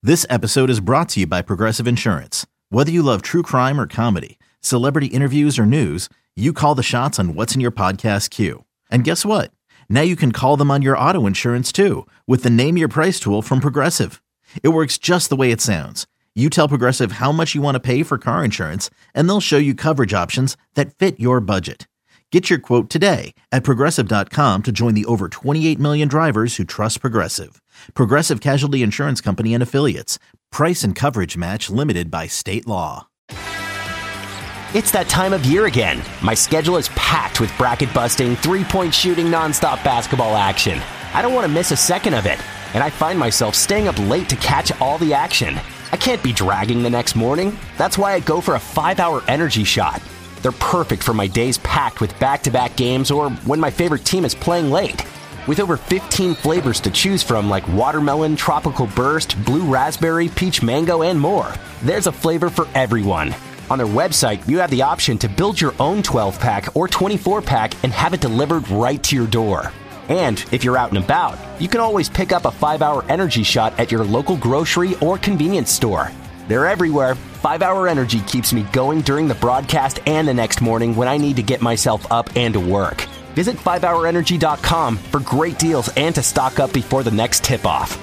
This episode is brought to you by Progressive Insurance. Whether you love true crime or comedy, celebrity interviews or news, you call the shots on what's in your podcast queue. And guess what? Now you can call them on your auto insurance too with the Name Your Price tool from Progressive. It works just the way it sounds. You tell Progressive how much you want to pay for car insurance, and they'll show you coverage options that fit your budget. Get your quote today at Progressive.com to join the over 28 million drivers who trust Progressive. Progressive Casualty Insurance Company and Affiliates. Price and coverage match limited by state law. It's that time of year again. My schedule is packed with bracket-busting, three-point shooting, nonstop basketball action. I don't want to miss a second of it, and I find myself staying up late to catch all the action. I can't be dragging the next morning. That's why I go for a 5-hour energy shot. They're perfect for my days packed with back-to-back games or when my favorite team is playing late. With over 15 flavors to choose from like watermelon, tropical burst, blue raspberry, peach mango, and more, there's a flavor for everyone. On their website, you have the option to build your own 12-pack or 24-pack and have it delivered right to your door. And if you're out and about, you can always pick up a 5-hour energy shot at your local grocery or convenience store. They're everywhere. 5-hour energy keeps me going during the broadcast and the next morning when I need to get myself up and to work. Visit 5hourenergy.com for great deals and to stock up before the next tip-off.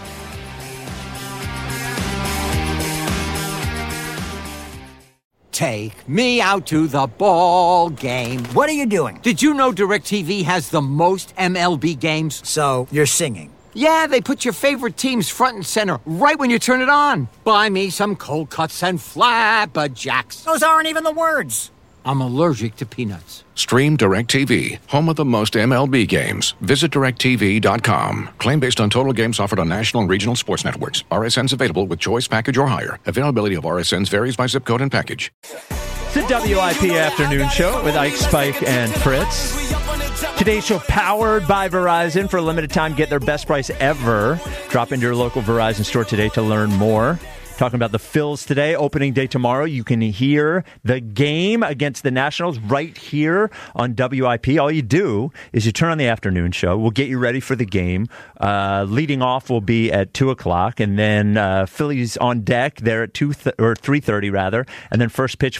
Take me out to the ball game. What are you doing? Did you know DirecTV has the most MLB games? So, you're singing. Yeah, they put your favorite teams front and center right when you turn it on. Buy me some cold cuts and flapjacks. Those aren't even the words. I'm allergic to peanuts. Stream DirecTV, home of the most MLB games. Visit DirecTV.com. Claim based on total games offered on national and regional sports networks. RSNs available with choice package or higher. Availability of RSNs varies by zip code and package. It's the WIP Afternoon Show with Ike, Spike, and Fritz. Today's show powered by Verizon. For a limited time, get their best price ever. Drop into your local Verizon store today to learn more. Talking about the Phils today, opening day tomorrow. You can hear the game against the Nationals right here on WIP. All you do is you turn on the afternoon show. We'll get you ready for the game. Leading off will be at 2 o'clock, and then Phillies on deck there at 3:30 rather, and then first pitch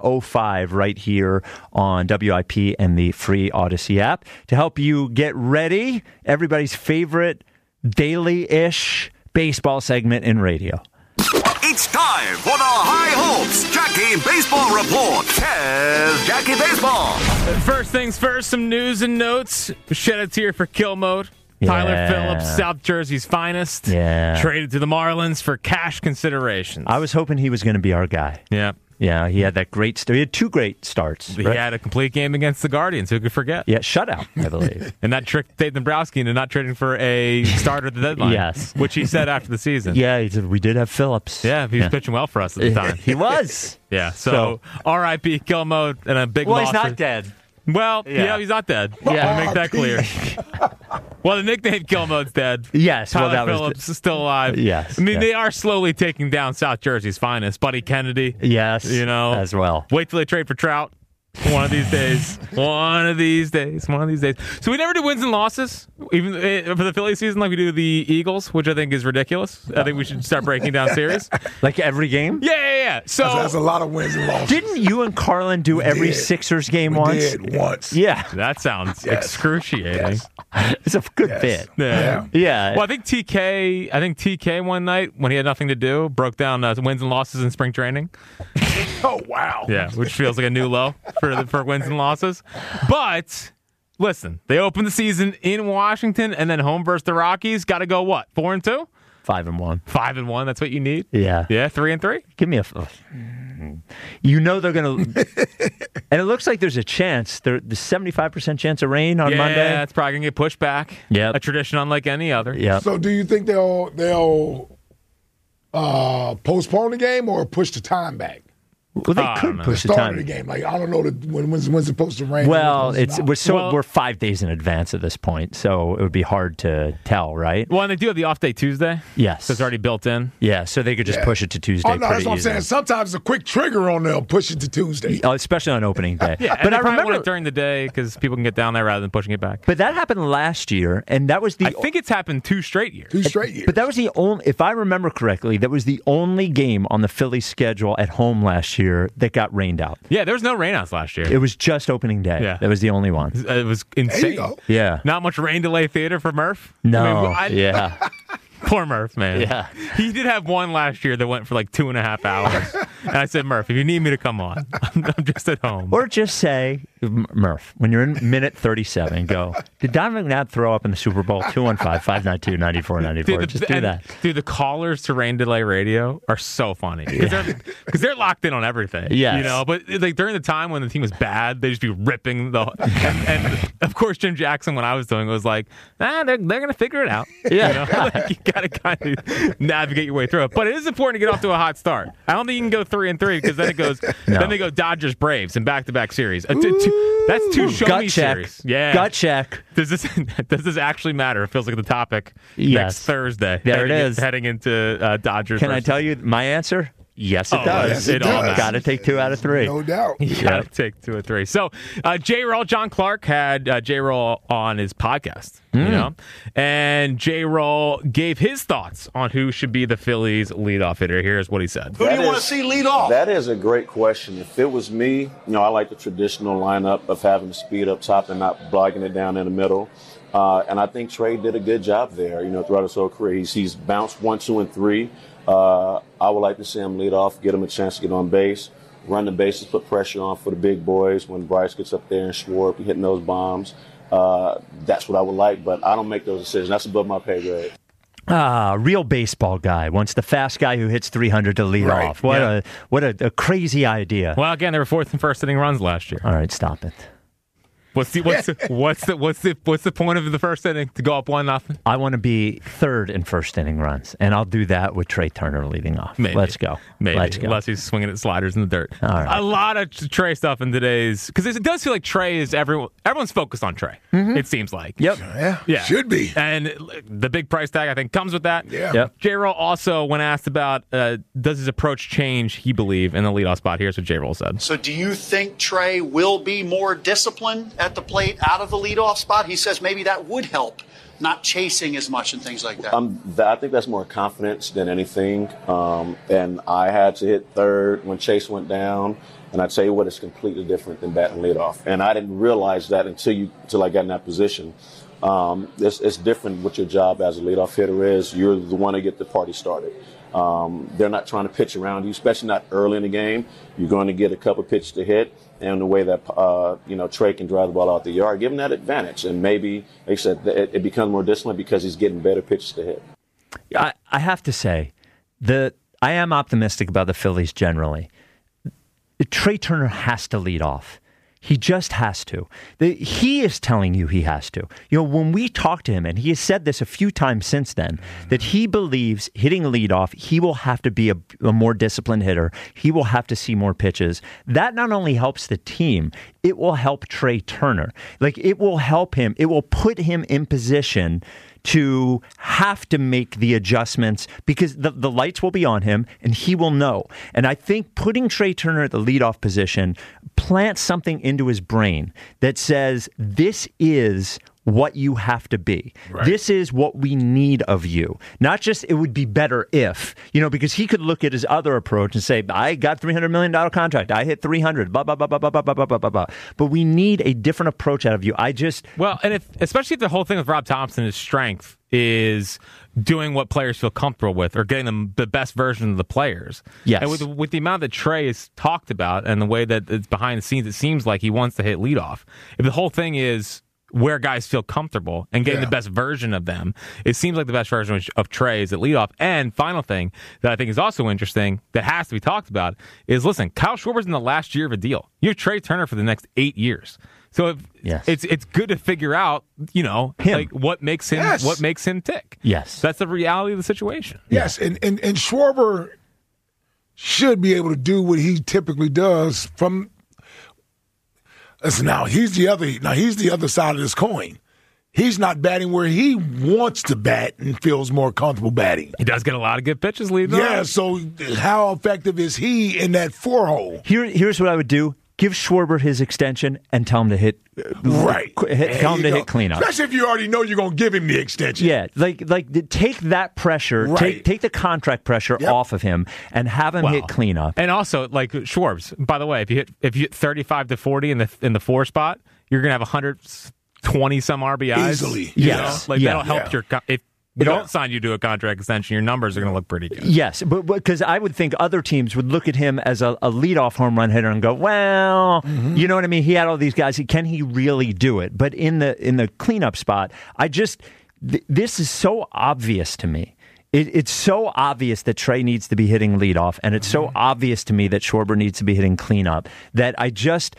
4:05 right here on WIP and the free Odyssey app to help you get ready. Everybody's favorite daily-ish baseball segment in radio. It's time for the High Hopes Jackie Baseball Report. Here's Jackie Baseball. First things first, some news and notes. Shed a tear for Kill Mode. Tyler Phillips, South Jersey's finest. Yeah. Traded to the Marlins for cash considerations. I was hoping he was going to be our guy. Yeah. Yeah, he had that great start. He had 2 great starts. He right? had a complete game against the Guardians. Who could forget? Yeah, shutout, I believe. And that tricked Dave Dombrowski into not trading for a starter at the deadline. Yes. Which he said after the season. Yeah, he said, we did have Phillips. Yeah, he was pitching well for us at the time. He was. Yeah, so R.I.P. Kill Mode and a big loss. Well, he's not dead. Well, yeah, he's not dead. Yeah. Make that clear. Well, the nickname Kill Mode's dead. Yes. Tyler Phillips is still alive. Yes. I mean, they are slowly taking down South Jersey's finest. Buddy Kennedy. Yes. You know. As well. Wait till they trade for Trout. One of these days. One of these days. So we never do wins and losses, even for the Philly season, like we do the Eagles, which I think is ridiculous. I think we should start breaking down series. Like every game? Yeah. So that's a lot of wins and losses. Didn't you and Carlin do every Sixers game once? Did once. Yeah. That sounds excruciating. Yes. It's a good bit. Yeah. Well, I think TK one night when he had nothing to do broke down wins and losses in spring training. Oh, wow. Yeah, which feels like a new low for wins and losses. But listen, they opened the season in Washington and then home versus the Rockies. Got to go what? 4-2? 5-1. 5-1. That's what you need. Yeah. Yeah. 3-3. Give me a. You know they're gonna, and it looks like there's a chance. There's 75% chance of rain on Monday. Yeah, it's probably gonna get pushed back. Yeah, a tradition unlike any other. Yeah. So, do you think they'll postpone the game or push the time back? Well, they could push the start time. of the game. Like, I don't know when's it supposed to rain. Well, when's we're 5 days in advance at this point, so it would be hard to tell, right? Well, and they do have the off day Tuesday. Yes. So it's already built in. Yeah, so they could just push it to Tuesday. Oh, no, that's what I'm easily. saying. Sometimes a quick trigger on them, push it to Tuesday. Especially on opening day. Yeah, but and I they probably remember want it during the day because people can get down there rather than pushing it back. But that happened last year, and that was I think it's happened 2 straight years. 2 straight years. But that was the only, if I remember correctly, that was the only game on the Phillies schedule at home last year that got rained out. Yeah, there was no rainouts last year. It was just opening day. Yeah. That was the only one. It was insane. There you go. Yeah. Not much rain delay theater for Murph. No. Yeah. Poor Murph, man. Yeah. He did have one last year that went for like 2.5 hours. And I said, Murph, if you need me to come on, I'm just at home. Or just say, Murph, when you're in minute 37, go, did Donovan McNabb throw up in the Super Bowl? 215-592-9494. Just do that. Dude, the callers to Rain Delay Radio are so funny. Because they're locked in on everything. Yes. You know, but like during the time when the team was bad, they'd just be ripping the... And of course, Jim Jackson, when I was doing it, was like, they're going to figure it out. Yeah. You know? Like, you got to kind of navigate your way through it. But it is important to get off to a hot start. I don't think you can go 3-3 because then it goes... Then they go Dodgers Braves in back-to-back series. That's 2 show-me series. Yeah. Gut check. Does this actually matter? It feels like the topic Yes. next Thursday. There it is. Heading into Dodgers. Can I tell you my answer? Yes, it does. yes, it does. Got to take 2 out of 3. No doubt. You gotta take 2 or 3. So, J-Roll, John Clark had J-Roll on his podcast, you know, and J-Roll gave his thoughts on who should be the Phillies leadoff hitter. Here's what he said. Who do you want to see lead off? That is a great question. If it was me, I like the traditional lineup of having the speed up top and not blocking it down in the middle. And I think Trey did a good job there, throughout his whole career. He's bounced 1, 2, and 3. I would like to see him lead off, get him a chance to get on base, run the bases, put pressure on for the big boys when Bryce gets up there and Schwarber hitting those bombs. That's what I would like, but I don't make those decisions. That's above my pay grade. Real baseball guy wants the fast guy who hits 300 to lead off. What a crazy idea. Well, again, they were 4th and 1st inning runs last year. All right, stop it. What's the point of the first inning to go up 1-0? I want to be 3rd in first inning runs, and I'll do that with Trey Turner leading off. Maybe. Let's go. Maybe. Let's go. Unless he's swinging at sliders in the dirt. All right. A lot of Trey stuff in today's, because it does feel like Trey is everyone's focused on Trey. It seems like. Yep. Yeah. Should be. And the big price tag I think comes with that. Yeah. Yep. J-Roll also, when asked about does his approach change, he believe in the leadoff spot. Here's what J-Roll said. So do you think Trey will be more disciplined at the plate out of the leadoff spot? He says maybe that would help, not chasing as much and things like that. I think that's more confidence than anything. And I had to hit 3rd when Chase went down. And I tell you what, it's completely different than batting leadoff. And I didn't realize that until I got in that position. It's different what your job as a leadoff hitter is. You're the one to get the party started. They're not trying to pitch around you, especially not early in the game. You're going to get a couple pitches to hit, and the way that Trey can drive the ball out the yard, give him that advantage. And maybe, like I said, it becomes more disciplined because he's getting better pitches to hit. I have to say that I am optimistic about the Phillies generally. Trey Turner has to lead off. He just has to. He is telling you he has to. When we talk to him, and he has said this a few times since then, that he believes hitting leadoff, he will have to be a more disciplined hitter. He will have to see more pitches. That not only helps the team, it will help Trey Turner. It will help him. It will put him in position to have to make the adjustments because the lights will be on him and he will know. And I think putting Trey Turner at the leadoff position plants something into his brain that says, this is what you have to be. Right. This is what we need of you. Not just it would be better if, because he could look at his other approach and say, I got $300 million contract. I hit 300, blah, blah, blah, blah, blah, blah, blah, blah, blah, blah. But we need a different approach out of you. And especially if the whole thing with Rob Thompson, his strength is doing what players feel comfortable with or getting them the best version of the players. Yes. And with the amount that Trey has talked about and the way that it's behind the scenes, it seems like he wants to hit leadoff. If the whole thing is where guys feel comfortable and getting the best version of them, it seems like the best version of Trey is at leadoff. And final thing that I think is also interesting that has to be talked about is, listen, Kyle Schwarber's in the last year of a deal. You have Trey Turner for the next 8 years. So it's good to figure out, what makes him tick. Yes. That's the reality of the situation. Yes, and Schwarber should be able to do what he typically does from. Listen, now he's the other side of this coin. He's not batting where he wants to bat and feels more comfortable batting. He does get a lot of good pitches leading Yeah, on. so how effective is he in that 4-hole? Here's what I would do. Give Schwarber his extension and tell him to hit. Tell him to hit cleanup. Especially if you already know you're going to give him the extension. Yeah, take that pressure, Right. take the contract pressure off of him, and have him hit cleanup. And also, like Schwarbs, by the way, if you hit 35 to 40 in the 4 spot, you're gonna have 120 some RBIs Easily. Yes. That'll help your. If we don't sign you to a contract extension, your numbers are going to look pretty good. Yes, but because I would think other teams would look at him as a leadoff home run hitter and go, well, you know what I mean? He had all these guys. Can he really do it? But in the cleanup spot, this is so obvious to me. It's so obvious that Trey needs to be hitting leadoff, and it's so obvious to me that Schwarber needs to be hitting cleanup that I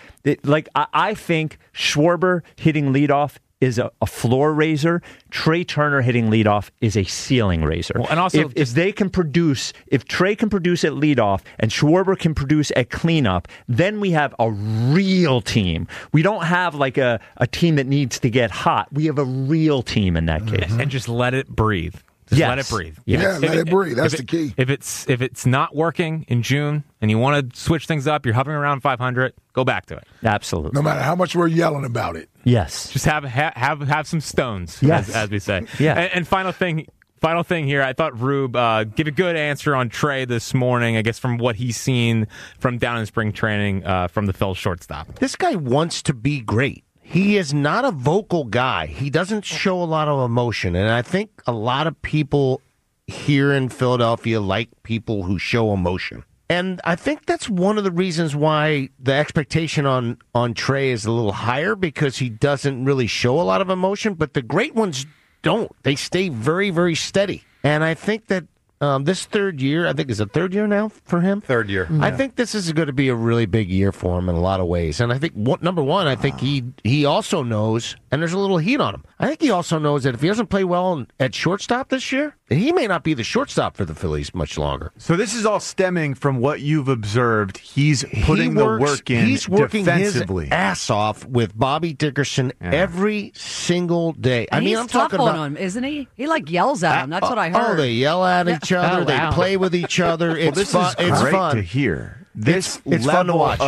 think Schwarber hitting leadoff is a floor raiser. Trey Turner hitting leadoff is a ceiling raiser. Well, and also, if Trey can produce at leadoff and Schwarber can produce at cleanup, then we have a real team. We don't have like a team that needs to get hot. We have a real team in that case. And just let it breathe. Let it breathe. Yeah, let it breathe. That's the key. If it's not working in June and you want to switch things up, you're hovering around 500, go back to it. Absolutely. No matter how much we're yelling about it. Yes. Just have some stones, yes. as we say. Yeah. And final thing here, I thought Rube gave a good answer on Trey this morning, I guess from what he's seen from down in spring training from the Phil shortstop. This guy wants to be great. He is not a vocal guy. He doesn't show a lot of emotion. And I think a lot of people here in Philadelphia like people who show emotion. And I think that's one of the reasons why the expectation on Trey is a little higher, because he doesn't really show a lot of emotion. But the great ones don't. They stay very, very steady. And I think that this third year, I think is a third year now for him? Third year. I think this is going to be a really big year for him in a lot of ways. And I think, number one, I think he also knows, and there's a little heat on him, I think he also knows that if he doesn't play well at shortstop this year, he may not be the shortstop for the Phillies much longer. So this is all stemming from what you've observed. He's putting the work in. He's working defensively. his ass off with Bobby Dickerson every single day. And I'm tough talking on about him, isn't he? He yells at him. That's what I heard. Oh, they yell at each other. Oh, wow. They play with each other. It's this fun. is It's great fun to hear. This it's fun to watch.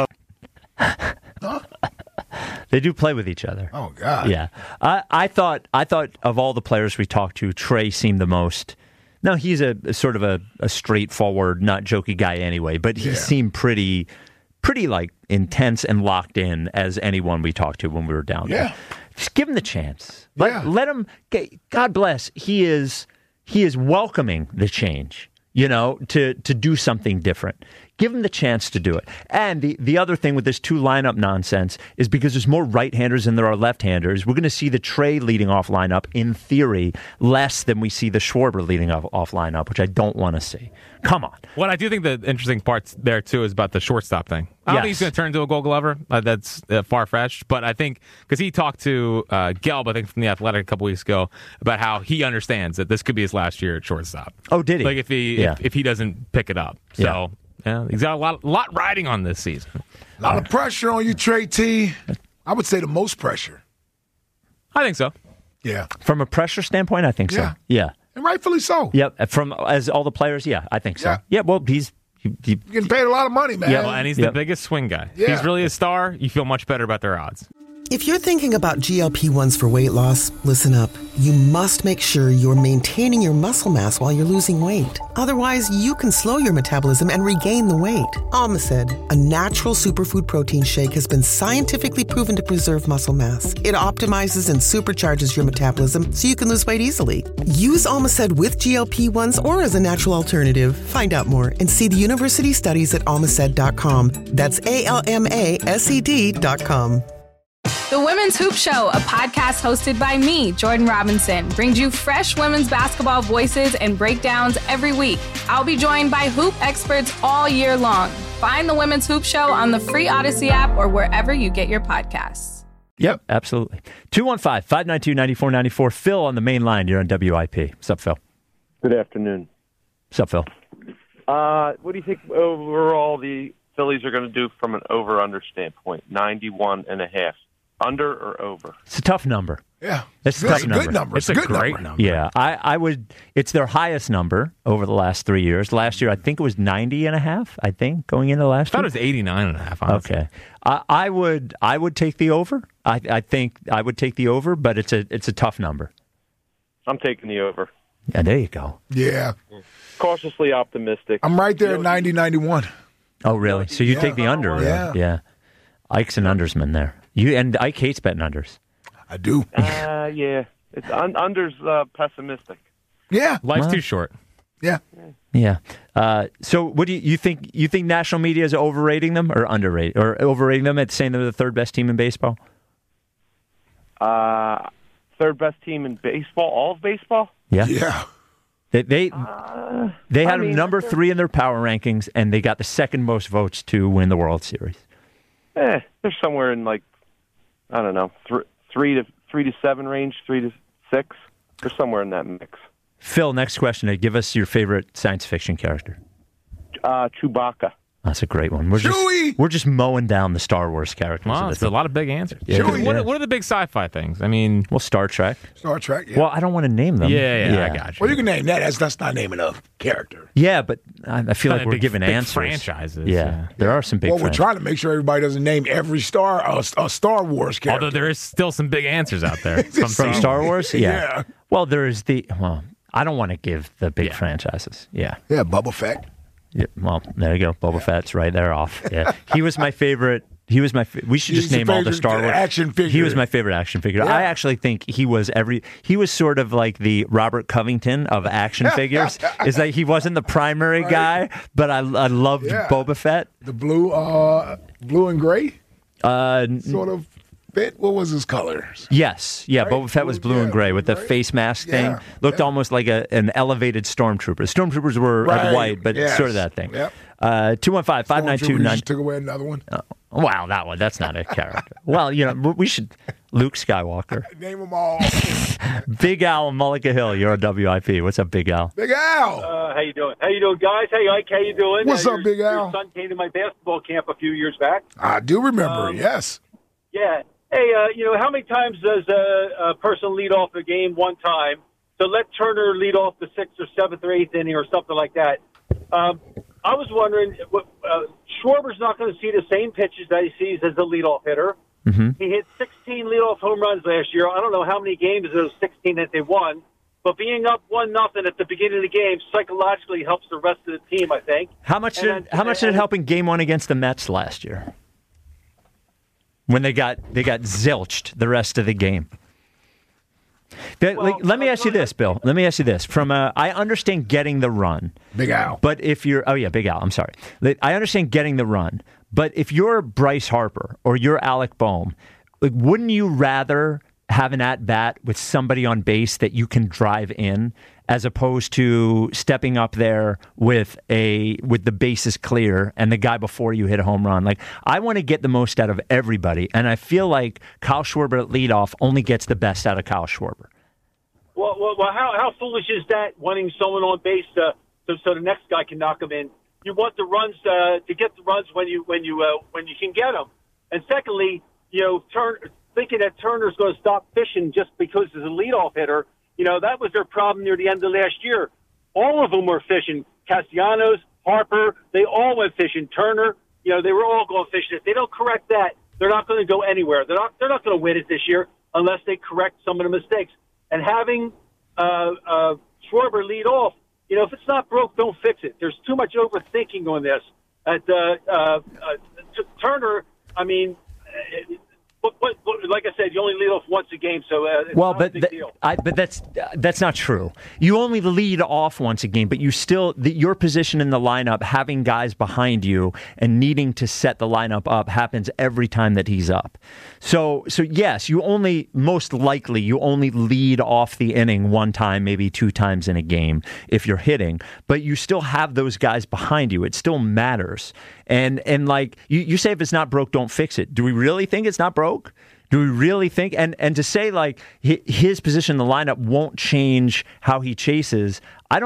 They do play with each other. Oh, God. Yeah. I thought of all the players we talked to, Trey seemed the most. Now, he's a sort of a straightforward, not jokey guy anyway, but he seemed pretty like intense and locked in as anyone we talked to when we were down there. Just give him the chance. Let him. God bless. He is welcoming the change. To do something different. Give him the chance to do it. And the other thing with this two lineup nonsense is because there's more right-handers than there are left-handers, we're going to see the Trey leading off lineup, in theory, less than we see the Schwarber leading off lineup, which I don't want to see. Come on. What I do think the interesting parts there, too, is about the shortstop thing. I don't think he's going to turn into a Gold Glover. That's far-fetched. But I think, because he talked to Gelb, I think, from The Athletic a couple weeks ago, about how he understands that this could be his last year at shortstop. Oh, did he? Like, if he doesn't pick it up. So, he's got a lot riding on this season. A lot of pressure on you, Trey T. I would say the most pressure. I think so. Yeah. From a pressure standpoint, I think so. Yeah. And rightfully so. Yep. As all the players, I think so. Yeah. Well, he's getting paid a lot of money, man. Yeah, well, and he's the biggest swing guy. If he's really a star, you feel much better about their odds. If you're thinking about GLP-1s for weight loss, listen up. You must make sure you're maintaining your muscle mass while you're losing weight. Otherwise, you can slow your metabolism and regain the weight. Almacid, a natural superfood protein shake, has been scientifically proven to preserve muscle mass. It optimizes and supercharges your metabolism so you can lose weight easily. Use Almacid with GLP-1s or as a natural alternative. Find out more and see the university studies at almacid.com. That's ALMASED.com. The Women's Hoop Show, a podcast hosted by me, Jordan Robinson, brings you fresh women's basketball voices and breakdowns every week. I'll be joined by hoop experts all year long. Find the Women's Hoop Show on the free Odyssey app or wherever you get your podcasts. Yep, absolutely. 215-592-9494. Phil on the main line. You're on WIP. What's up, Phil? Good afternoon. What's up, Phil? What do you think overall the Phillies are going to do from an over-under standpoint? 91.5. Under or over? It's a tough number. Yeah. It's a tough number. Good number. It's a good great number. Yeah, I would. It's their highest number over the last 3 years. Last year, I think it was 90.5. I think going into last year. I thought it was 89.5. Honestly. Okay, I would take the over. I think I would take the over, but it's a tough number. I'm taking the over. Yeah, there you go. Yeah. Cautiously optimistic. I'm right there at 90, 91. Oh, really? So you take the under? Yeah. Yeah. Ike's an undersman there. And Ike hates betting unders. I do. Yeah. It's under's pessimistic. Yeah. Life's too short. Yeah. Yeah. So what do you think? You think national media is overrating them or underrating or overrating them at saying they're the third best team in baseball? Third best team in baseball, all of baseball? Yeah. Yeah. They had them number 3 in their power rankings, and they got the second most votes to win the World Series. They're somewhere in like, I don't know, 3 to 7 range, 3 to 6. They're somewhere in that mix. Phil, next question. Give us your favorite science fiction character. Chewbacca. That's a great one. We're just mowing down the Star Wars characters. Wow, it's a lot of big answers. Yeah. What are the big sci-fi things? I mean, well, Star Trek. Star Trek, yeah. Well, I don't want to name them. Yeah, I got you. Well, you can name that. That's not naming a character. Yeah, but I feel like we're big, giving big answers. franchises. Yeah, there are some big Well, we're trying to make sure everybody doesn't name every Star Wars character. Although there is still some big answers out there. From Star Wars? Yeah. Well, I don't want to give the big franchises. Yeah. Yeah, Boba Fett. Yeah, well, there you go. Boba Fett's right there off. Yeah. He was my favorite. We should just name all the Star Wars action figure. He was my favorite action figure. Yeah. I actually think he was sort of like the Robert Covington of action figures. Is that he wasn't the primary guy, but I loved Boba Fett. The blue and gray. Sort of fit. What was his colors? Yes, yeah. Right? Boba Fett was blue and gray with the face mask thing. Looked almost like an elevated stormtrooper. Stormtroopers were white, but sort of that thing. Yep. 215-592-9. Took away another one. Wow, that one. That's not a character. Well, we should. Luke Skywalker. Name them all. Big Al Mullica Hill. You're on WIP. What's up, Big Al? Big Al. How you doing? How you doing, guys? Hey, Ike. How you doing? What's up, Big Al? Your son came to my basketball camp a few years back. I do remember. Yes. Yeah. Hey, how many times does a person lead off a game one time? So let Turner lead off the 6th or 7th or 8th inning or something like that. I was wondering, Schwarber's not going to see the same pitches that he sees as the leadoff hitter. Mm-hmm. He hit 16 leadoff home runs last year. I don't know how many games of those 16 that they won, but being up 1-0 at the beginning of the game psychologically helps the rest of the team, I think. How much did it help in Game 1 against the Mets last year? When they got zilched the rest of the game. Let me ask you this, Bill. Let me ask you this. I understand getting the run. Big Al. But if you're... Oh, yeah, Big Al. I'm sorry. I understand getting the run. But if you're Bryce Harper or you're Alec Boehm, wouldn't you rather have an at-bat with somebody on base that you can drive in as opposed to stepping up there with the bases clear and the guy before you hit a home run? I want to get the most out of everybody, and I feel like Kyle Schwarber at leadoff only gets the best out of Kyle Schwarber. Well, how foolish is that, wanting someone on base so the next guy can knock him in? You want the runs to get the runs when you can get them. And secondly, thinking that Turner's going to stop fishing just because he's a leadoff hitter, that was their problem near the end of last year. All of them were fishing. Castellanos, Harper, they all went fishing. Turner, they were all going fishing. If they don't correct that, they're not going to go anywhere. They're not going to win it this year unless they correct some of the mistakes. And having Schwarber lead off, if it's not broke, don't fix it. There's too much overthinking on this. Turner, I mean, like I said, you only lead off once a game, so it's not a big deal. But that's not true. You only lead off once a game, but you still your position in the lineup, having guys behind you and needing to set the lineup up, happens every time that he's up. So yes, most likely you only lead off the inning one time, maybe 2 times in a game if you're hitting, but you still have those guys behind you. It still matters. And like you say, if it's not broke, don't fix it. Do we really think it's not broke? Do we really think? And to say like his position in the lineup won't change how he chases, I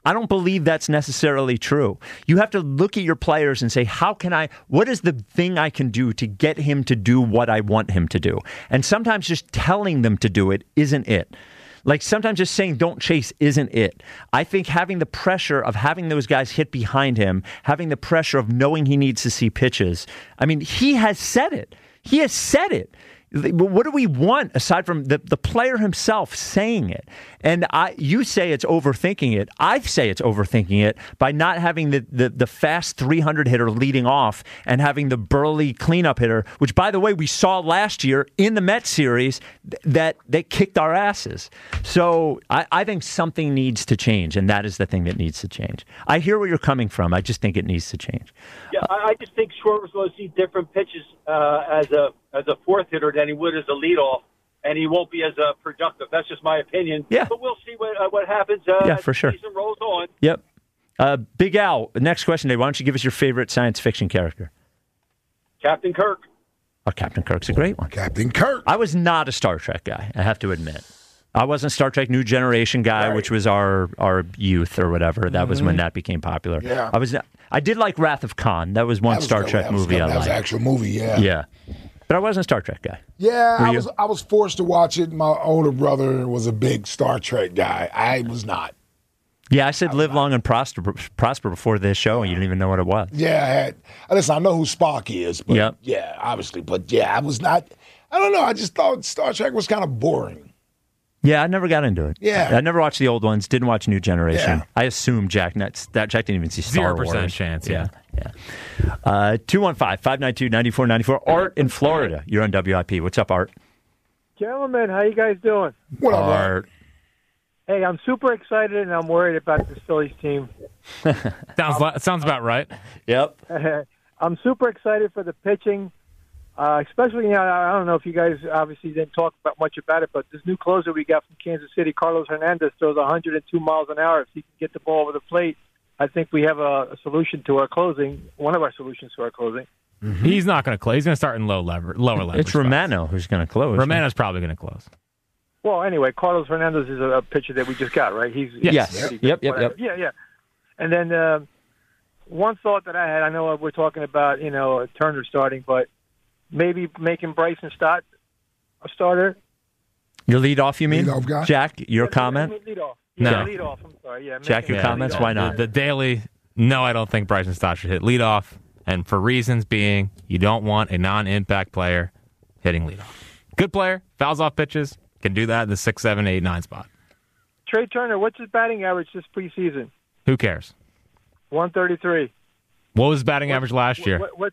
I don't believe that's necessarily true. You have to look at your players and say, what is the thing I can do to get him to do what I want him to do? And sometimes just telling them to do it isn't it. Like sometimes just saying don't chase isn't it. I think having the pressure of having those guys hit behind him, having the pressure of knowing he needs to see pitches. I mean, he has said it. He has said it. What do we want aside from the player himself saying it? And you say it's overthinking it. I say it's overthinking it by not having the fast 300 hitter leading off and having the burly cleanup hitter, which, by the way, we saw last year in the Mets series that they kicked our asses. So I think something needs to change, and that is the thing that needs to change. I hear where you're coming from. I just think it needs to change. Yeah, I just think Schwarber's going to see different pitches as a fourth hitter than he would as a leadoff, and he won't be as productive. That's just my opinion. Yeah. But we'll see what happens as for sure. the season rolls on. Yep. Big Al, next question, Dave. Why don't you give us your favorite science fiction character? Captain Kirk. Oh, Captain Kirk's a great one. Captain Kirk. I was not a Star Trek guy, I have to admit. I wasn't a Star Trek New Generation guy, which was our youth or whatever. That was when that became popular. Yeah. I did like Wrath of Khan. That was one Star Trek movie I liked. That was an actual movie, yeah. Yeah. But I wasn't a Star Trek guy. Yeah, I was forced to watch it. My older brother was a big Star Trek guy. I was not. Yeah, I said live long and prosper before this show, and you didn't even know what it was. Yeah, listen, I know who Spock is, but yep. Yeah, obviously. But yeah, I was not. I don't know. I just thought Star Trek was kind of boring. Yeah, I never got into it. Yeah. I never watched the old ones, didn't watch New Generation. Yeah. I assume Jack didn't even see Star Wars. 0% chance, yeah. 215-592-9494. Art in Florida. You're on WIP. What's up, Art? Gentlemen, how you guys doing? What up, Art? Hey, I'm super excited and I'm worried about the Phillies team. Sounds about right. Yep. I'm super excited for the pitching. Especially, I don't know if you guys obviously didn't talk about much about it, but this new closer we got from Kansas City, Carlos Hernandez, throws 102 miles an hour. If he can get the ball over the plate, I think we have a solution to our closing, one of our solutions to our closing. Mm-hmm. He's not going to close. He's going to start in lower leverage. It's Romano who's going to close. Romano's probably going to close. Well, anyway, Carlos Hernandez is a pitcher that we just got, right? He's Yes. Yep. Yeah. And then one thought that I had, I know we're talking about, Turner starting, but maybe making Bryson Stott a starter. Your leadoff, you mean? Leadoff guy? Jack, your comment? Leadoff. No. Yeah, leadoff. I'm sorry. Yeah, Jack, your comments? Leadoff. Why not? The daily, no, I don't think Bryson Stott should hit leadoff. And for reasons being, you don't want a non-impact player hitting leadoff. Good player, fouls off pitches, can do that in the 6, 7, 8, 9 spot. Trey Turner, what's his batting average this preseason? Who cares? 133. What was his batting average last year? What's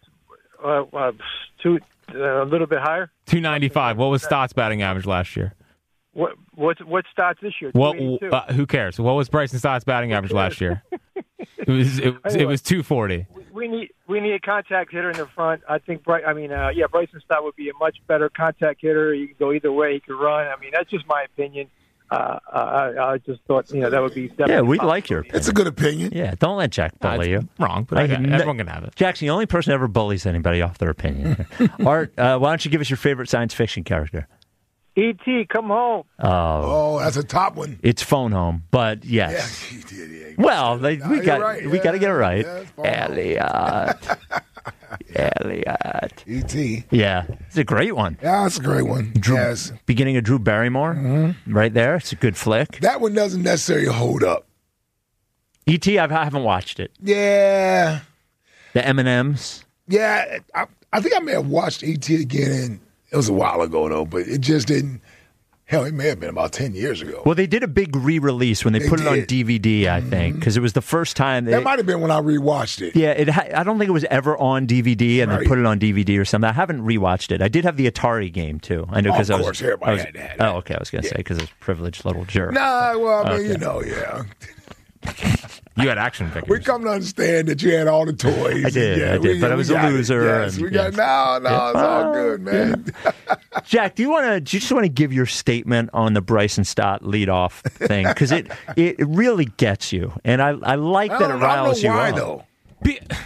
a little bit higher? 295. What was Stott's batting average last year? What's Stott's this year? Who cares? What was Bryson Stott's batting average last year? It was 240. We need a contact hitter in the front. I think Bryson Stott would be a much better contact hitter. He can go either way. He can run. I mean, that's just my opinion. I just thought that would be definitely we like your opinion. It's a good opinion. Yeah, don't let Jack bully you. Wrong, but everyone can have it. Jack's the only person who ever bullies anybody off their opinion. Art, why don't you give us your favorite science fiction character? E.T., come home. Oh, that's a top one. It's Phone Home, but yes. Yeah. Well, we got to get it right. Yeah, Elliot. E.T. Yeah, it's a great one. Yeah, it's a great one. Yes. Beginning of Drew Barrymore, right there. It's a good flick. That one doesn't necessarily hold up. E.T., I haven't watched it. Yeah. The M&Ms. Yeah, I think I may have watched E.T. again, and it was a while ago, though, but it just didn't. Hell, it may have been about 10 years ago. Well, they did a big re-release when they put it on DVD, I think, because it was the first time. That might have been when I rewatched it. Yeah, I don't think it was ever on DVD, and they put it on DVD or something. I haven't rewatched it. I did have the Atari game, too. I know because of course, everybody had that. Oh, okay, I was going to say, because it's a privileged little jerk. Nah, well, I mean, yeah. You had action figures. We come to understand that you had all the toys. I did, but I was a loser. Yes, it's all good, man. Jack, do you just want to give your statement on the Bryson Stott leadoff thing? Because it really gets you, and I like that it riles you up. I don't know why, though.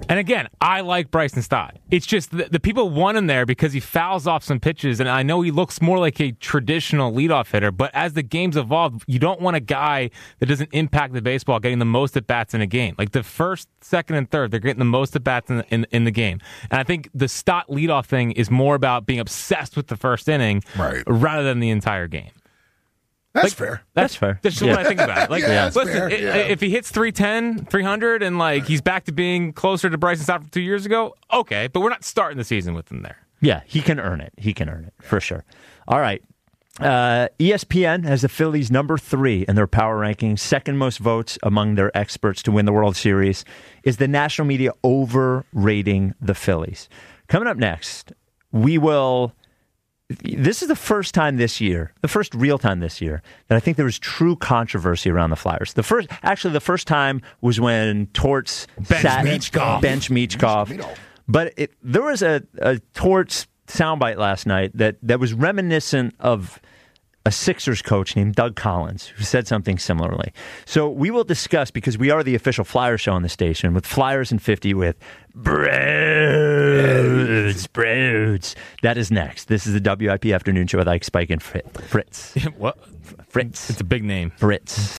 And again, I like Bryson Stott. It's just the people want him there because he fouls off some pitches, and I know he looks more like a traditional leadoff hitter, but as the game's evolved, you don't want a guy that doesn't impact the baseball getting the most at-bats in a game. Like the first, second, and third, they're getting the most at-bats in the game. And I think the Stott leadoff thing is more about being obsessed with the first inning rather than the entire game. That's fair. That's fair. That's just what I think about it. Like, listen, fair. If he hits 310, 300, and like he's back to being closer to Bryson Stott from 2 years ago, okay. But we're not starting the season with him there. Yeah, he can earn it. For sure. All right. ESPN has the Phillies number 3 in their power rankings, second most votes among their experts to win the World Series. Is the national media overrating the Phillies? Coming up next, we will... This is the first time this year, the first real time this year, that I think there was true controversy around the Flyers. The first time was when Torts bench Michkov. But there was a Torts soundbite last night that was reminiscent of a Sixers coach named Doug Collins, who said something similarly. So we will discuss, because we are the official Flyer show on the station, with Flyers in 50 with Broods. That is next. This is the WIP Afternoon Show with Ike, Spike, and Fritz. What? Fritz. It's a big name. Fritz.